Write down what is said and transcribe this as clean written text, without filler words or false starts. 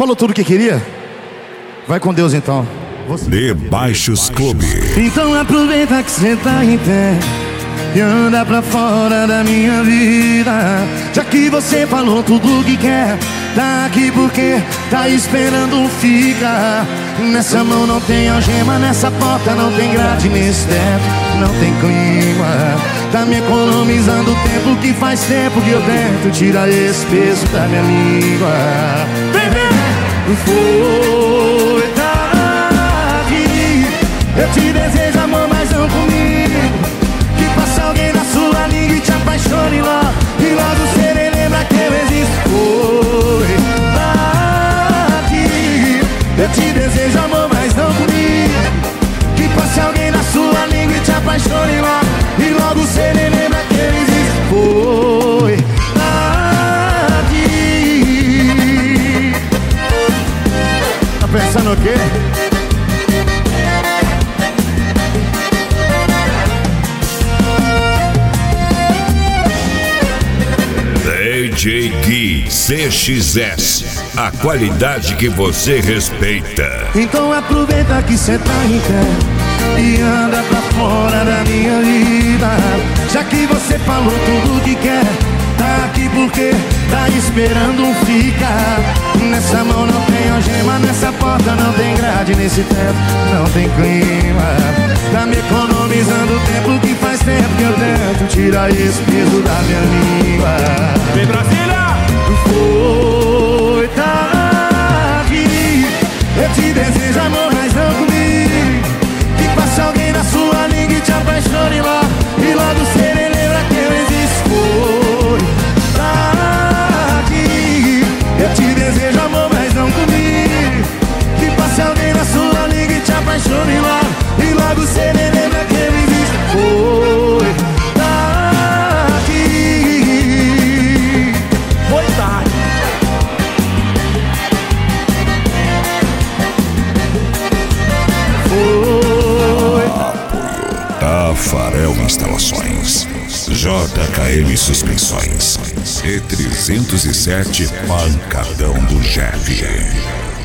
Falou tudo o que queria? Vai com Deus então. Debaixos Clube. Então aproveita que cê tá em pé e anda pra fora da minha vida. Já que você falou tudo o que quer, tá aqui porque tá esperando fica. Nessa mão não tem algema, nessa porta não tem grade, nesse teto não tem clima. Tá me economizando tempo que faz tempo que eu tento tirar esse peso da minha língua. Foi tarde, eu te desejo amor, mas não comigo. Que passa alguém na sua língua e te apaixone logo, e logo cê nem lembra que eu existo. Foi tarde, eu te desejo amor, mas não comigo. Que passe alguém na sua língua e te apaixone logo, e logo cê nem lembra que eu existo. Foi tarde. Tá pensando o quê? DJ Gui CXS, a qualidade que você respeita. Então aproveita que cê tá em pé e anda pra fora da minha vida. Já que você falou tudo o que quer, tá aqui porque tá esperando fica. Nessa mão não tem algema, nessa porta não tem grade, nesse teto não tem clima. Tá me economizando tempo que faz tempo que eu tento tirar esse peso da minha língua. Vem Brasília! Foi tarde, eu te desejo amor, mas não comigo. Que passe alguém na sua língua e te apaixone logo, e logo cê nem lembra que eu existo. Foi tarde, eu te desejo amor, mas não comigo. Que passe alguém na sua língua e te apaixone logo, e logo cê nem lembra que eu existo. Foi tarde. Foi tarde. Tafarel Instalações, JKM Suspensões e 307 Pancadão do Jeff.